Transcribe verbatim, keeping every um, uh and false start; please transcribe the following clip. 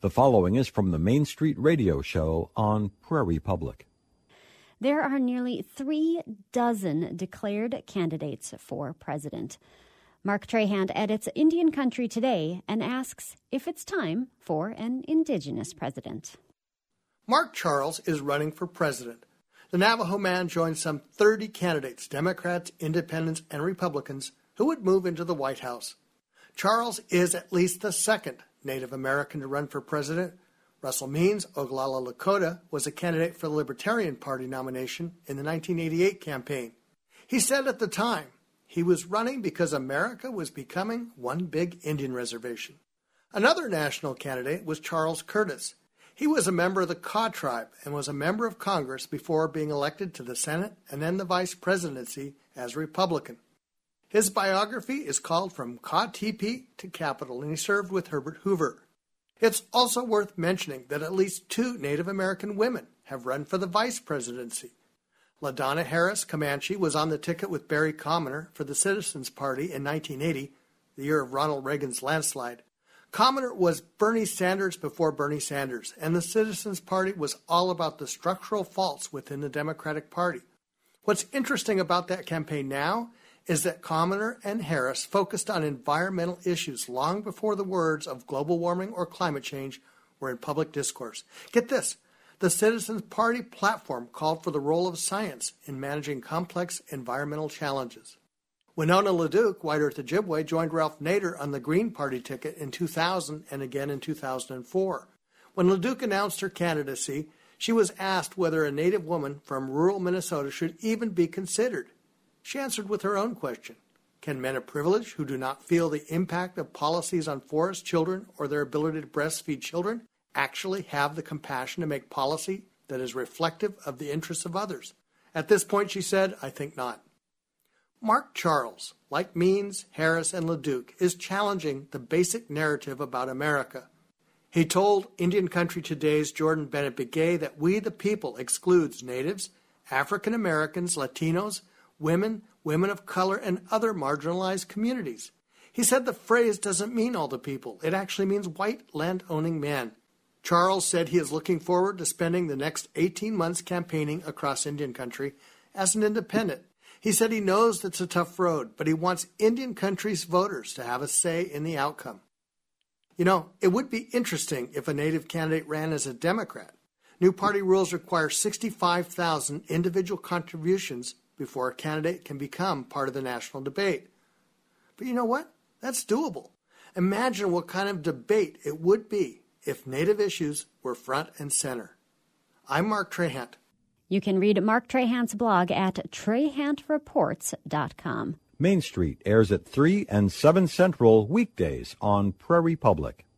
The following is from the Main Street Radio Show on Prairie Public. There are nearly three dozen declared candidates for president. Mark Trahant edits Indian Country Today and asks if it's time for an Indigenous president. Mark Charles is running for president. The Navajo man joined some thirty candidates, Democrats, Independents, and Republicans, who would move into the White House. Charles is at least the second Native American to run for president. Russell Means, Oglala Lakota, was a candidate for the Libertarian Party nomination in the nineteen eighty-eight campaign. He said at the time he was running because America was becoming one big Indian reservation. Another national candidate was Charles Curtis. He was a member of the Kaw tribe and was a member of Congress before being elected to the Senate and then the vice presidency as a Republican. His biography is called From Kaw Teepee to Capitol, and he served with Herbert Hoover. It's also worth mentioning that at least two Native American women have run for the vice presidency. LaDonna Harris Comanche was on the ticket with Barry Commoner for the Citizens Party in nineteen eighty, the year of Ronald Reagan's landslide. Commoner was Bernie Sanders before Bernie Sanders, and the Citizens Party was all about the structural faults within the Democratic Party. What's interesting about that campaign now is that Commoner and Harris focused on environmental issues long before the words of global warming or climate change were in public discourse. Get this, the Citizens Party platform called for the role of science in managing complex environmental challenges. Winona LaDuke, White Earth Ojibwe, joined Ralph Nader on the Green Party ticket in two thousand and again in two thousand four. When LaDuke announced her candidacy, she was asked whether a Native woman from rural Minnesota should even be considered. She answered with her own question. Can men of privilege who do not feel the impact of policies on forest children or their ability to breastfeed children actually have the compassion to make policy that is reflective of the interests of others? At this point, she said, I think not. Mark Charles, like Means, Harris, and LaDuke, is challenging the basic narrative about America. He told Indian Country Today's Jordan Bennett Begay that we the people excludes Natives, African Americans, Latinos, women, women of color, and other marginalized communities. He said the phrase doesn't mean all the people. It actually means white land-owning men. Charles said he is looking forward to spending the next eighteen months campaigning across Indian Country as an independent. He said he knows it's a tough road, but he wants Indian Country's voters to have a say in the outcome. You know, it would be interesting if a Native candidate ran as a Democrat. New party rules require sixty-five thousand individual contributions before a candidate can become part of the national debate. But you know what? That's doable. Imagine what kind of debate it would be if Native issues were front and center. I'm Mark Trahant. You can read Mark Trahant's blog at trahant reports dot com. Main Street airs at three and seven Central weekdays on Prairie Public.